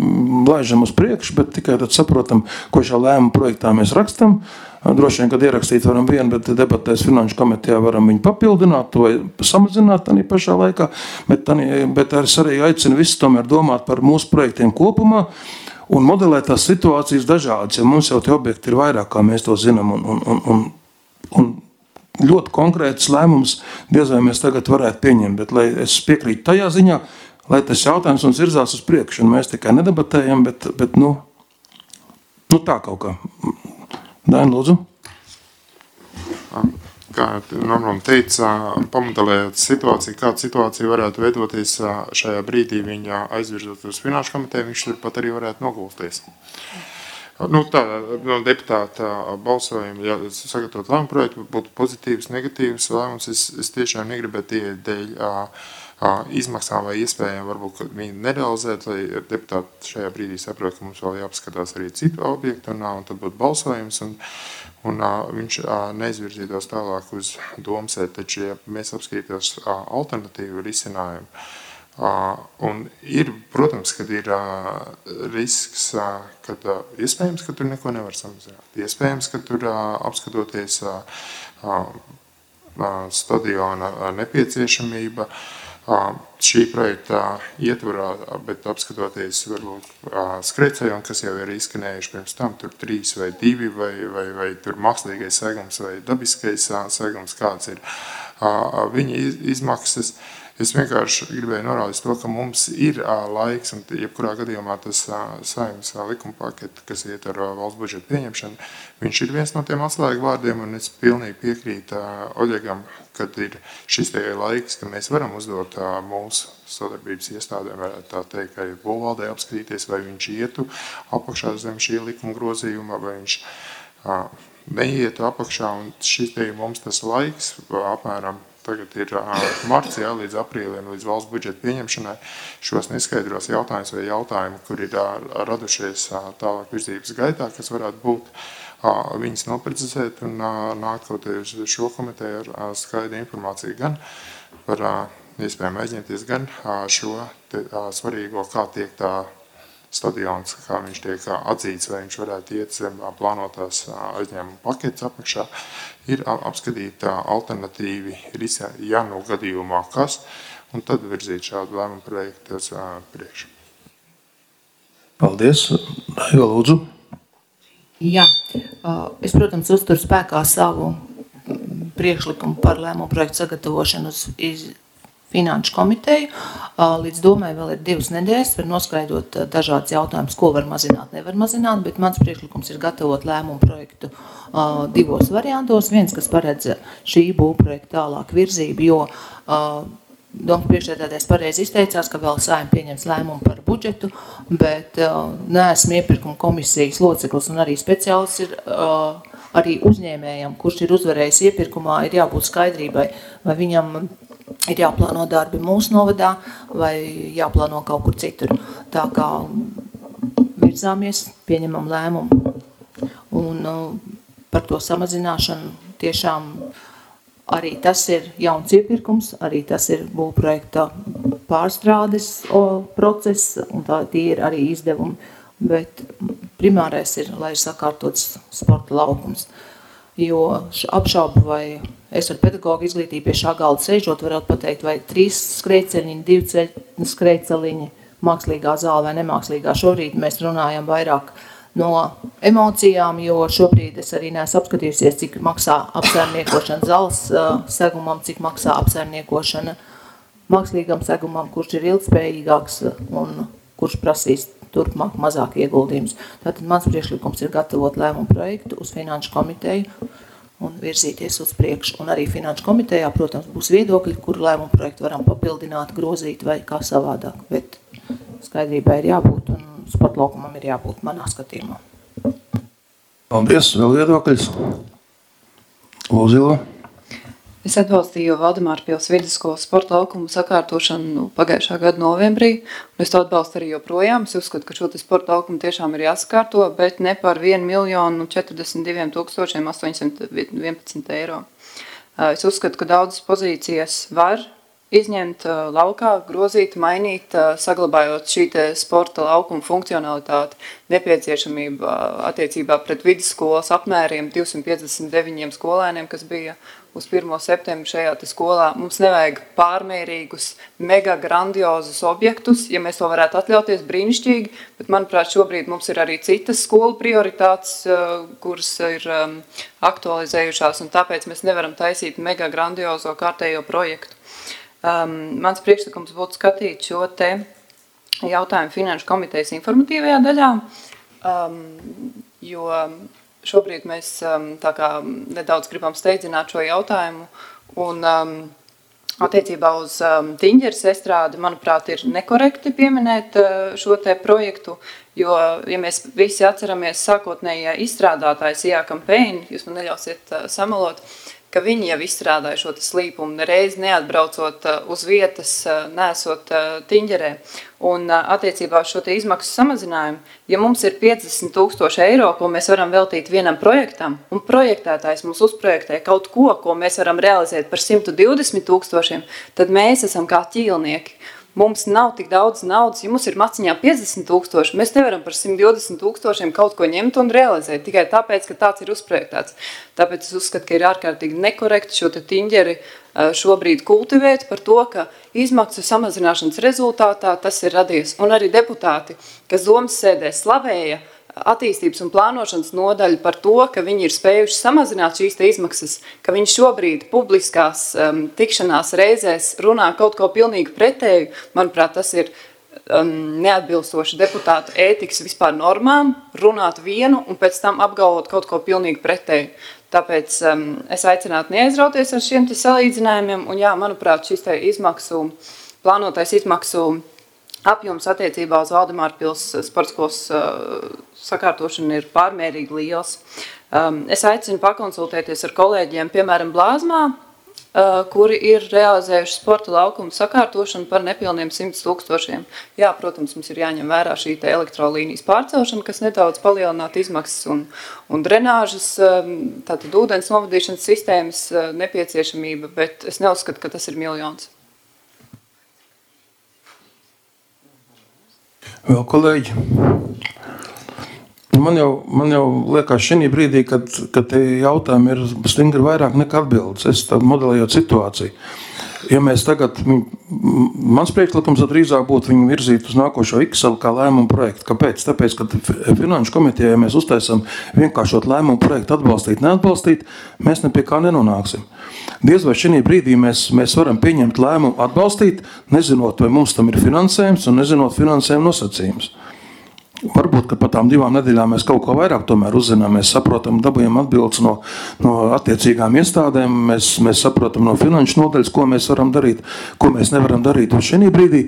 laižam uz priekšu, bet tikai tad saprotam, ko šā lēmuma projektā mēs rakstam. Droši vien, kad ierakstīt varam vienu, bet debatēs Finanšu komitejā varam viņu papildināt vai samazināt tādā pašā laikā. Bet, tani, bet es arī aicinu visus tomēr domāt par mūsu projektiem kopumā un modelēt tās situācijas dažādas, jo mums jau tie objekti ir vairāk, kā mēs to zinām. Un, un, un, un, un ļoti konkrēts lēmums diez vai mēs tagad varētu pieņemt, bet lai es piekrītu tajā ziņā, lai tas jautājums mums virzās uz priekšu, un mēs tikai nedebatējam, bet, bet nu, nu tā kaut kā. Daini, lūdzu. kā Normam teica, pamodelējot situāciju, kāda situācija varētu veidoties šajā brīdī viņa aizvirzot uz finanšu komiteju, viņš turpat arī varētu nogulties. Nu, tā, no deputāta balsojuma, ja sagatavot lēmumu projektu, būtu pozitīvs, negatīvs lēmums. Es, es tiešām negribētu tie dēļ izmaksām vai iespējām varbūt viņi nerealizēt, lai deputāti šajā brīdī saprot, ka mums vēl jāpaskatās arī citu objektu, un, un tad būtu balsojums, un, un viņš neizvirzītos tālāk uz domsēt, taču, ja mēs apskatītos alternatīvu risinājumu, un ir, protams, kad ir risks, kad iespējams, ka tur neko nevar samazināt, iespējams, ka tur apskatoties stadiona nepieciešamība, šī projekta ietvarā, bet apskatoties varbūt skrejcējumi, kas jau ir izskanējuši pirms tam, tur trīs vai divi, vai, vai, vai tur mākslīgais segums vai dabiskais segums, kāds ir viņa izmaksas. Es vienkārši gribēju norādīt to, ka mums ir laiks, un jebkurā gadījumā tas Saeimas likuma paketi, kas iet ar valsts budžeta pieņemšanu, viņš ir viens no tiem atslēgu vārdiem, un es pilnīgi piekrītu Oļegam, kad ir šis tie laiks, ka mēs varam uzdot mūsu sadarbības iestādēm, varētu tā teikt, ka ir būvvaldē apskatīties, vai viņš ietu apakšā zem šī likuma grozījuma, vai viņš neietu apakšā, un šis tie mums tas laiks, apmēram tagad ir marts, jā, līdz aprīlim, līdz valsts budžeta pieņemšanai, šos neskaidros jautājumus vai jautājumi, kur ir radušies tālāk virzības gaitā, kas varētu būt, viņas noprecizēt un nākt kaut uz šo komiteju ar skaidru informāciju gan par iespējami aizņemties, gan šo te, svarīgo, kā tiek tā stadions, kā viņš tiek atzīts, vai viņš varētu iet zem plānotās aizņēmuma paketes apakšā, ir apskatīt alternatīvi, ja nu gadījumā kas, un tad virzīt šādu lēmumu projektu uz priekšu. Paldies. Daiva, lūdzu. Jā, es, protams, uzturu spēkā savu priekšlikumu par lēmumu projektu sagatavošanu uz iz Finanšu komiteju. Līdz domai vēl ir divas nedēļas, var noskaidrot dažādas jautājumus, ko var mazināt, nevar mazināt, bet mans priekšlikums ir gatavot lēmumu projektu divos variantos. Viens, kas paredz šī būvprojekta tālāk virzību, jo Domas priekšsēdētājs pareizi izteicās, ka vēl Saeima pieņems lēmumu par budžetu, bet neesmu iepirkuma komisijas loceklis un arī speciālists ir arī uzņēmējam, kurš ir uzvarējis iepirkumā, ir jābūt skaidrībai, vai viņam ir jāplāno darbi mūsu novadā vai jāplāno kaut kur citur. Tā kā virzāmies, pieņemam lēmumu un par to samazināšanu tiešām arī tas ir jauns iepirkums, arī tas ir būvprojekta pārstrādes process un tā tie ir arī izdevumi, bet primārais ir, lai ir sakārtots sporta laukums. Jo apšaubu vai es ar pedagogu izglītību pie šā galda sēžot, varētu pateikt, vai trīs skrejceļiņi, divi skrejceliņi, mākslīgā zāle vai nemākslīgā. Šobrīd mēs runājam vairāk no emocijām, jo šobrīd es arī neesmu apskatījusies, cik maksā apsaimniekošana zāles segumam, cik maksā apsaimniekošana mākslīgam segumam, kurš ir ilgspējīgāks un kurš prasīs turpmāk mazāk ieguldījums. Tātad mans priekšlikums ir gatavot lēmumu projektu uz Finanšu komiteju un virzīties uz priekšu. Un arī Finanšu komitejā, protams, būs viedokļi, kur lēmumu projektu varam papildināt, grozīt vai kā savādāk. Bet skaidrībai ir jābūt un sporta laukumam ir jābūt manā skatījumā. Paldies, vēl viedokļus. Lūzilo. Es atbalstīju Valdemāra pils vidusskolas sporta laukumu sakārtošanu pagājušā gada novembrī, un es to atbalstu arī joprojām. Es uzskatu, ka šo sporta laukumu tiešām ir jāsakārto, bet ne par vienu miljonu četrdesmit diviem tūkstošiem astoņsimt vienpadsmit eiro. Es uzskatu, ka daudzas pozīcijas var izņemt laukā, grozīt, mainīt, saglabājot šī te sporta laukuma funkcionalitāti, nepieciešamība attiecībā pret vidusskolas apmēriem divsimt piecdesmit deviņiem skolēniem, kas bija uz pirmo septembri šajā te skolā. Mums nevajag pārmērīgus, mega grandiozus objektus, ja mēs to varētu atļauties brīnišķīgi, bet manuprāt šobrīd mums ir arī citas skolu prioritātes, kuras ir aktualizējušās, un tāpēc mēs nevaram taisīt mega grandiozo kārtējo projektu. Um, mans priekšlikums būtu skatīt šo te jautājumu Finanšu komitejas informatīvajā daļā, um, jo šobrīd mēs tā kā nedaudz gribam steidzināt šo jautājumu, un attiecībā uz Tiņģeres estrādi, manuprāt, ir nekorekti pieminēt šo te projektu, jo, ja mēs visi atceramies sākotnējā izstrādātājs Ijā Kampēni, jūs man neļausiet samalot, ka viņi jau izstrādāja šo slīpumu, nereiz neatbraucot uz vietas, nesot Tiņģerē. Un attiecībā uz šo te izmaksu samazinājumu, ja mums ir piecdesmit tūkstoši eiro, ko mēs varam veltīt vienam projektam, un projektētājs mums uzprojektē kaut ko, ko mēs varam realizēt par simt divdesmit tūkstošiem, tad mēs esam kā ķīlnieki. Mums nav tik daudz naudas, ja mums ir maciņā piecdesmit tūkstoši, mēs nevaram par simt divdesmit tūkstošiem kaut ko ņemt un realizēt, tikai tāpēc, ka tāds ir uzprojektēts. Tāpēc es uzskatu, ka ir ārkārtīgi nekorekti šo te Tiņģeri šobrīd kultivēt par to, ka izmaksu samazināšanas rezultātā tas ir radies. Un arī deputāti, kas domas sēdē slavēja attīstības un plānošanas nodaļu par to, ka viņi ir spējuši samazināt šīs te izmaksas, ka viņi šobrīd publiskās um, tikšanās reizēs runā kaut ko pilnīgi pretēju, manuprāt, tas ir um, neatbilstoši deputātu ētikas vispār normām, runāt vienu un pēc tam apgalvot kaut ko pilnīgi pretēju. Tāpēc um, es aicinātu neaizrauties ar šiem te salīdzinājumiem, un jā, manuprāt, šis te izmaksu, plānotais izmaksu apjoms attiecībā uz Valdemārpils sportskolas uh, sakārtošanu ir pārmērīgi liels. Um, es aicinu pakonsultēties ar kolēģiem, piemēram, Blāzmā, uh, kuri ir realizējuši sporta laukumu sakārtošanu par nepilniem simts tūkstošiem. Jā, protams, mums ir jāņem vērā šī te elektrolīnijas pārcelšana, kas nedaudz palielinātu izmaksas un, un drenāžas, um, tātad ūdens novadīšanas sistēmas uh, nepieciešamība, bet es neuzskatu, ka tas ir miljons. Vēl kolēģi, man jau, man jau liekas šī brīdī, kad, kad te jautājumi ir stingri vairāk nekā atbildes. Es tā modelējot situāciju. Ja mēs tagad, mans priekšlikums drīzāk būtu viņu virzīt uz nākošo Excel kā lēmumu projektu. Kāpēc? Tāpēc, ka finanšu komitejā, ja mēs uztaisam vienkāršot lēmumu projektu atbalstīt, neatbalstīt, mēs ne pie kā nenonāksim. Diez vai šī brīdī mēs, mēs varam pieņemt lēmumu atbalstīt, nezinot, vai mums tam ir finansējums un nezinot finansējuma nosacījums. Varbūt, ka par tām divām nedēļām mēs kaut ko vairāk tomēr uzzinām, mēs saprotam, dabujam atbildes no, no attiecīgām iestādēm, mēs, mēs saprotam no finanšu nodaļas, ko mēs varam darīt, ko mēs nevaram darīt. Un šī brīdī,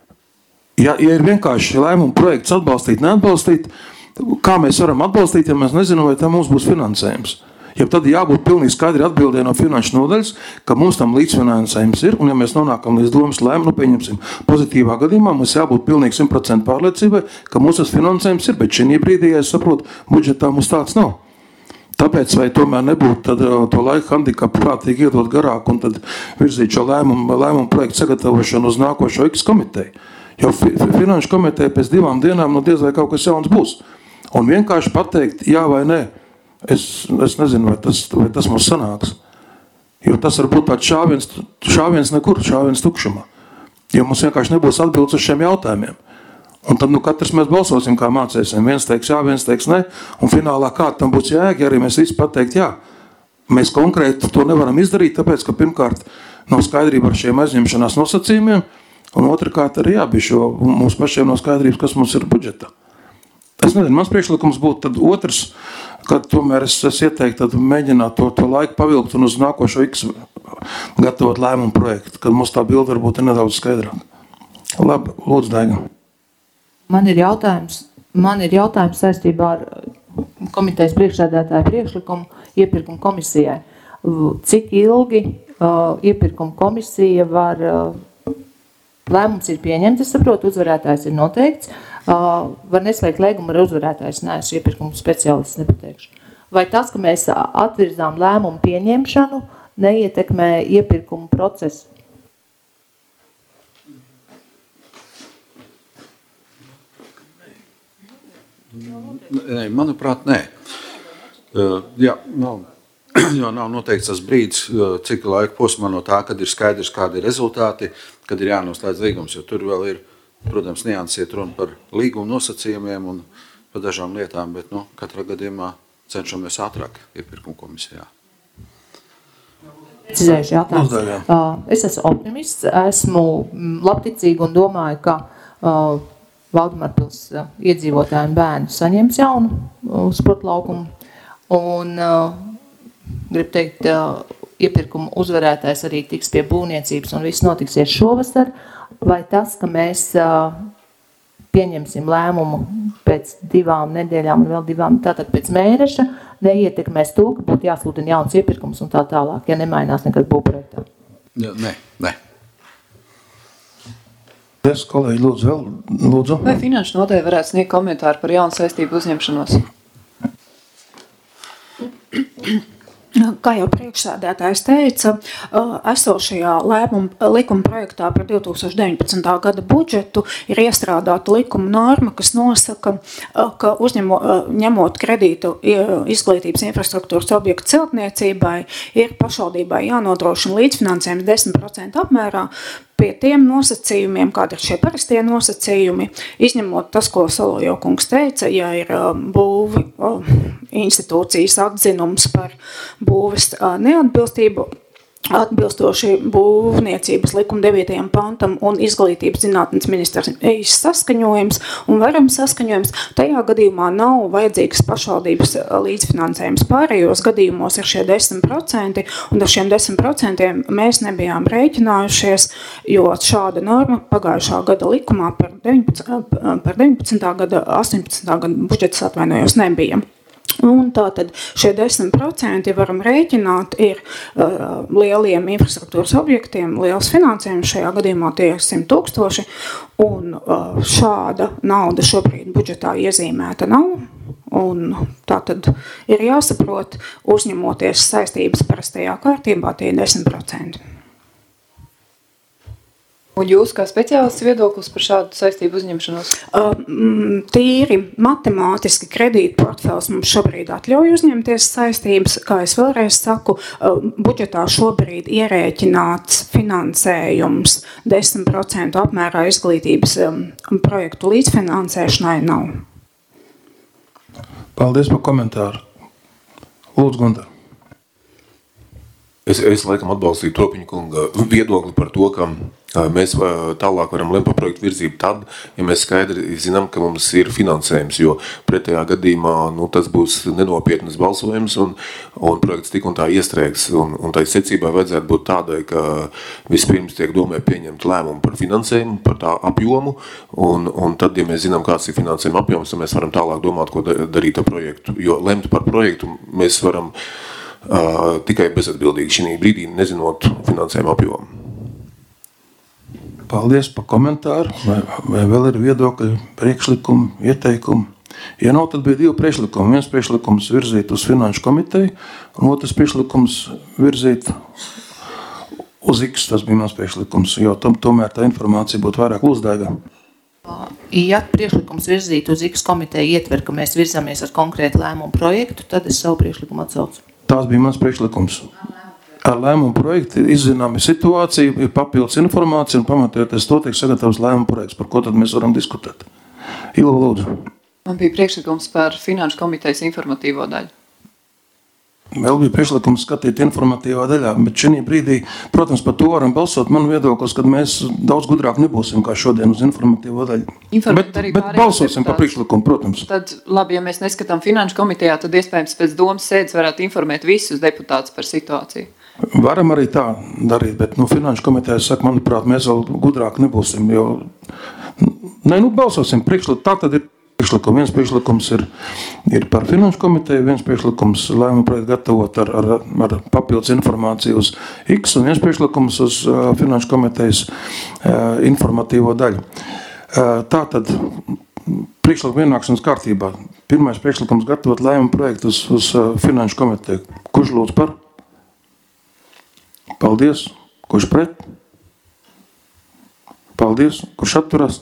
ja, ja ir vienkārši lēmumu projekts atbalstīt, neatbalstīt, kā mēs varam atbalstīt, ja mēs nezinām, vai tam mums būs finansējums? Ja tad jābūt pilnīgi skaidri atbildē no finanšu nodaļas, ka mums tam līdzfinansējums ir, un ja mēs nonākam līdz domas lēmumu, nu pieņemsim pozitīvā gadījumā, mums jābūt pilnīgi simt procenti pārliecībai, ka mums tas finansējums ir, bet šī brīdī, ja es saprotu, budžetā mums tāds nav. Tāpēc vai tomēr nebūtu tad to laiku handikapu prātīgi iedot garāk un tad virzīt šo lēmumu, lēmumu projektu sagatavošanu uz nākošo X komiteju. Jo fi, finanšu komiteja pēc divām dienām no diez vai kaut kas jauns būs. Un vienkārši pateikt jā vai nē. Es, es nezinu, vai tas, vai tas mums sanāks. Jo tas var būt tāds šāviens, šāviens nekur, šāviens tukšumā. Jo mums vienkārši nebūs atbildes uz šiem jautājumiem. Un tad nu katrs mēs balsosim, kā mācēsim. Viens teiks jā, viens teiks ne. Un finālā kā tam būs jēga, ja arī mēs visi pateikt jā. Mēs konkrēti to nevaram izdarīt, tāpēc, ka pirmkārt nav skaidrība ar šiem aizņemšanās nosacījumiem, un otrkārt arī jābišķi, jo mums pašiem nav skaidrības, kas mums ir budžetā. Es nezinu, mans priekšlikums būtu tad otrs, kad tomēr es, es ieteiktu tad mēģināt to, to laiku pavilkt un uz nākošo X gatavot lēmumu projektu, kad mums tā bilde varbūt ir nedaudz skaidrāk. Labi, lūdzu, Daiga. Man ir jautājums, man ir jautājums saistībā ar komitejas priekšsēdētāju priekšlikumu iepirkuma komisijai. Cik ilgi uh, iepirkuma komisija var, uh, lēmums ir pieņemts, es saprotu, uzvarētājs ir noteikts, Uh, var neslēgt līgumu ar uzvarētājs, nē, es iepirkumu speciālists nepateikšu. Vai tas, ka mēs atvirzām lēmumu pieņemšanu, neietekmē iepirkumu procesu? Nē, manuprāt, nē. Uh, jā, nav, jo nav noteikts tas brīdis, cik laika posmā no tā, kad ir skaidrs, kādi ir rezultāti, kad ir jānoslēdz līgums, jo tur vēl ir, protams, nianses iet runa par līguma nosacījumiem un par dažām lietām, bet nu, katrā gadījumā cenšamies ātrāk iepirkuma komisijā. Precizējuši jautājums. Es esmu optimists, esmu labticīgi un domāju, ka uh, Valdemārpils iedzīvotāji un bērni saņems jaunu uh, sporta laukumu. Un, uh, gribu teikt, uh, iepirkuma uzvarētājs arī tiks pie būvniecības un viss notiksies šovasar, vai tas, ka mēs uh, pieņemsim lēmumu pēc divām nedēļām un vēl divām, tātad pēc mēneša, neietekmēs to, ka būtu jāsludina jauns iepirkums un tā tālāk, ja nemainās nekas būvprojektā. Ja, nē, nē. Es, kolēģi, lūdzu, vēl, lūdzu. Vai finanšu nodeļa varētu sniegt komentāru par jaunu saistību uzņemšanos? Kā jau priekšsēdētājs teica, esošajā lēmuma likuma projektā par divi tūkstoši deviņpadsmitā gada budžetu ir iestrādāta likuma norma, kas nosaka, ka uzņemo, ņemot kredītu izglītības infrastruktūras objektu celtniecībai, ir pašvaldībai jānodrošina līdzfinansējums desmit procentu apmērā pie tiem nosacījumiem, kādi ir šie parastie nosacījumi, izņemot tas, ko Solojo kungs teica, ja ir būvi institūcijas atzinums par būves neatbilstību, atbilstoši būvniecības likuma devītajam pantam un izglītības zinātnes ministrijas saskaņojums un varam saskaņojums, tajā gadījumā nav vajadzīgs pašvaldības līdzfinansējums. Pārējos gadījumos ir šie desmit procenti, un ar šiem desmit procentiem mēs nebijām rēķinājušies, jo šāda norma pagājušā gada likumā par deviņpadsmitā gada, astoņpadsmitā gada budžets atvainojos nebija. Un tātad šie desmit procenti varam rēķināt ir uh, lieliem infrastruktūras objektiem, liels finansējums, šajā gadījumā tie ir simt tūkstoši, un uh, šāda nauda šobrīd budžetā iezīmēta nav. Un tātad ir jāsaprot, uzņemoties saistības parastajā kārtībā, tie ir desmit procenti. Un jūs kā speciālists viedoklis par šādu saistību uzņemšanos? Uh, tīri matemātiski kredīta portfels mums šobrīd atļauj uzņemties saistības. Kā es vēlreiz saku, uh, budžetā šobrīd ierēķināts finansējums desmit procentu apmērā izglītības um, projektu līdzfinansēšanai nav. Paldies par komentāru. Lūdzu, Gunter. Es, es laikam atbalstīju Tropiņa kunga viedokli par to, ka mēs tālāk varam lemt par projektu virzību tad, ja mēs skaidri zinām, ka mums ir finansējums, jo pretējā gadījumā nu, tas būs nenopietnas balsojums un, un projekts tik un tā iestrēgs. Un, un tai secībai vajadzētu būt tādai, ka vispirms tiek domē pieņemt lēmumu par finansējumu, par tā apjomu, un, un tad, ja mēs zinām, kāds ir finansējuma apjoms, tad mēs varam tālāk domāt, ko darīt ar projektu. Jo lemt par projektu mēs varam uh, tikai bezatbildīgi šī brīdī, nezinot finansējuma apjomu. Paldies par komentāru. Vai, vai vēl ir viedokļi, priekšlikumi, ieteikumi? Ja nav, tad bija divi priekšlikumi. Viens priekšlikums virzīt uz finanšu komiteju, un otrs priekšlikums virzīt uz X. Tas bija mans priekšlikums, jo tom, tomēr tā informācija būtu vairāk lūsdaiga. Ja priekšlikums virzīt uz X komiteju ietver, ka mēs virzamies ar konkrētu lēmumu projektu, tad es savu priekšlikumu atsaucu. Tās bija mans priekšlikums. Ar lēmumu projektu izzināmi situācija, ir papildus informācija un pamatojoties to tiek sagatavs lēmumu projekts, par ko tad mēs varam diskutēt. Ilva, lūdzu. Man bija priekšlikums par finanšu komitejas informatīvo daļu. Vēl bija priekšlikums skatīt informatīvā daļā, bet šī brīdī, protams, par to varam balsot. Man viedoklis, kad mēs daudz gudrāk nebūsim kā šodien uz informatīvo daļu. Informēt bet bet balsosim par priekšlikumu, protams. Tad, labi, ja mēs neskatām finanšu komitejā, tad iespējams pēc domas sēdes varētu informēt visus deputātus par situāciju. Varam arī tā darīt, bet nu, finanšu komiteja saka, manuprāt, mēs vēl gudrāk nebūsim, jo ne, nu, balsosim priekšlikumu. Tā tad ir priekšlikumi. Viens priekšlikums ir, ir par finanšu komiteju, viens priekšlikums lēmumu projektu gatavot ar, ar, ar papildus informāciju uz X, un viens priekšlikums uz uh, finanšu komitejas uh, informatīvo daļu. Uh, tā tad priekšlikuma ienākšanas kārtībā. Pirmais priekšlikums gatavot lēmumu projektu uz, uz uh, finanšu komiteju. Kurš lūdz par? Paldies. Kurš pret? Paldies. Kurš atturas?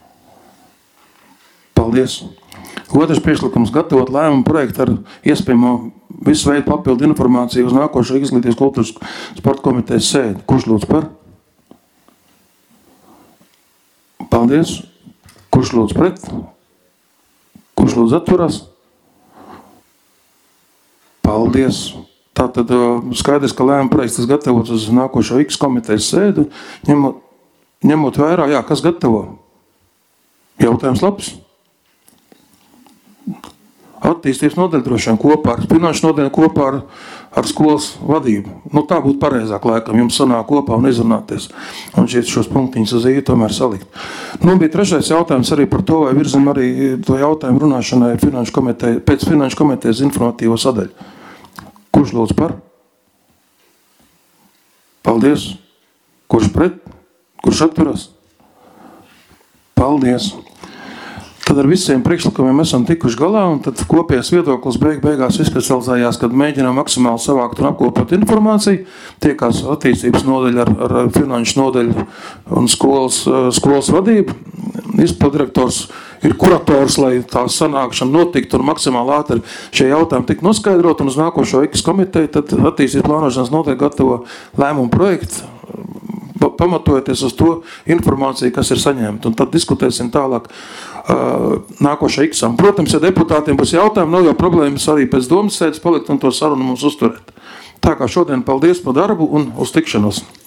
Paldies. Otrs priekšlikums gatavot lēmumu projektu ar iespējamo visu veidu papildu informāciju uz nākošo izglītības kultūras sporta komitejas sēdi. Kurš lūdz par? Paldies. Kurš lūdz pret? Kurš lūdz atturas? Paldies. Tātad skaidrs, ka lēmuma projekts tas gatavots uz nākošo X komitejas sēdu, ņemot, ņemot vērā, jā, kas gatavo? Jautājums labs? attīstības nodaļa droši vien kopā ar finanšu nodaļu, kopā ar, ar skolas vadību. Nu, tā būtu pareizāk laikam, jums sanāk kopā un izrunāties. Un šeit šos punktiņus uz īju tomēr salikt. Nu, bija trešais jautājums arī par to, vai virzam arī to jautājumu runāšanai finanšu komiteja, pēc finanšu komitejas informatīvo sadaļu. Kurš lūdz par? Paldies. Kurš pret? Kurš atturas? Paldies. Tad ar visiem priekšlikumiem esam tikuši galā, un tad kopējais viedoklis beig beigās izkristalizējās, kad mēģinām maksimāli savākt un apkopot informāciju, tiekās attīstības nodaļa ar, ar finanšu nodaļu un skolas, skolas vadību. Izpildirektors ir kurators, lai tā sanākšana notiktu un maksimāli ātri šie jautājumi tik noskaidrot, un uz nākošo iks komiteju tad attīstības plānošanas nodaļa gatavo lēmumu projektu, pamatojoties uz to informāciju, kas ir saņemta. Un tad diskutēsim tālāk uh, nākošā iksam. Protams, ja deputātiem būs jautājumi, nav jau problēmas arī pēc domas sēdes palikt un to sarunu mums uzturēt. Tā kā šodien paldies par darbu un uz tikšanos.